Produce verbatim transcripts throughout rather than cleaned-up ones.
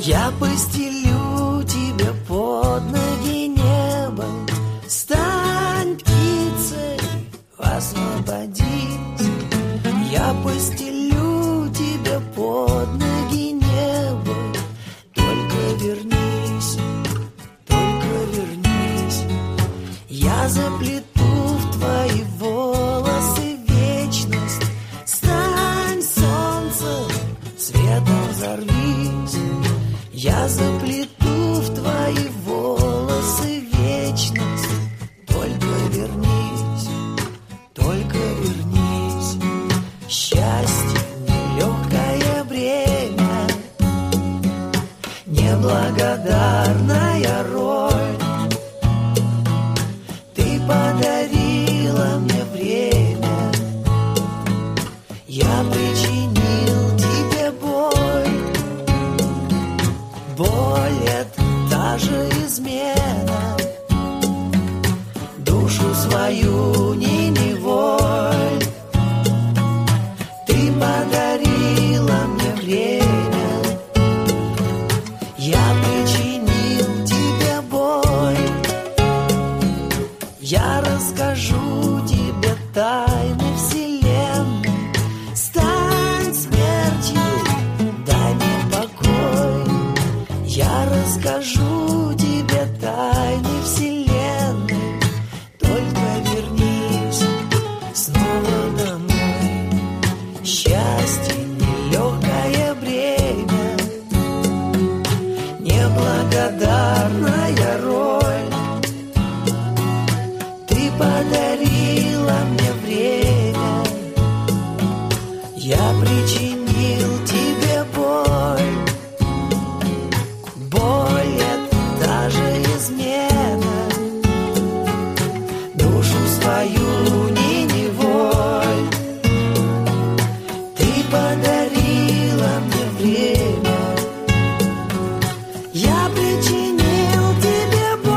Я постелю тебе под ноги небо, стань птицей, освободись. Я постелю тебе под ноги небо, только вернись, только вернись. Я заплету в твои волосы вечность, стань солнцем, светом взорвись. Я заплету в твои волосы вечность, только вернись, только вернись. Счастье нелегкое бремя, неблагодарная роль. Ты подарила мне время, я причинил тебе боль. Боль — это та же измена, душу свою не неволь. Ты подарила мне время, я причинил тебе боль. Я расскажу тебе тайны вселенной, стань смертью, дай мне покой. Я расскажу тебе тайны вселенной, только вернись снова домой. Счастье нелегкое бремя, неблагодарная роль. Ты подарила мне время, я причинил тебе боль. Боль — это та же измена, душу свою не неволь. Ты подарила мне время, я причинил тебе боль.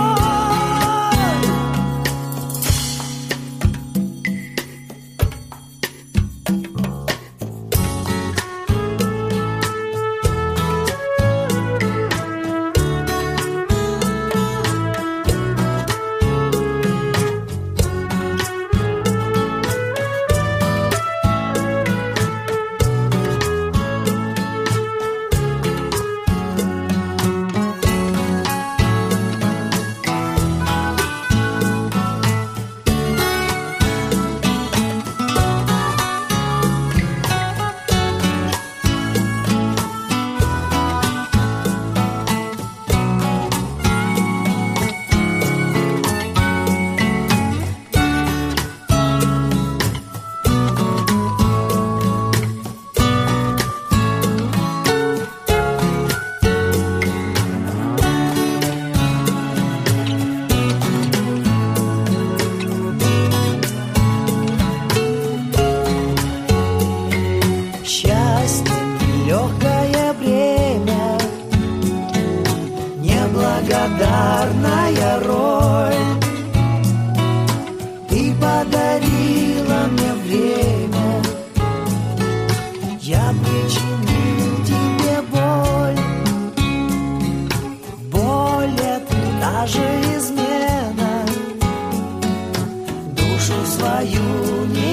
Легкое бремя, неблагодарная роль. Ты подарила мне время, я причинил тебе боль. Боль — это даже измена, душу свою не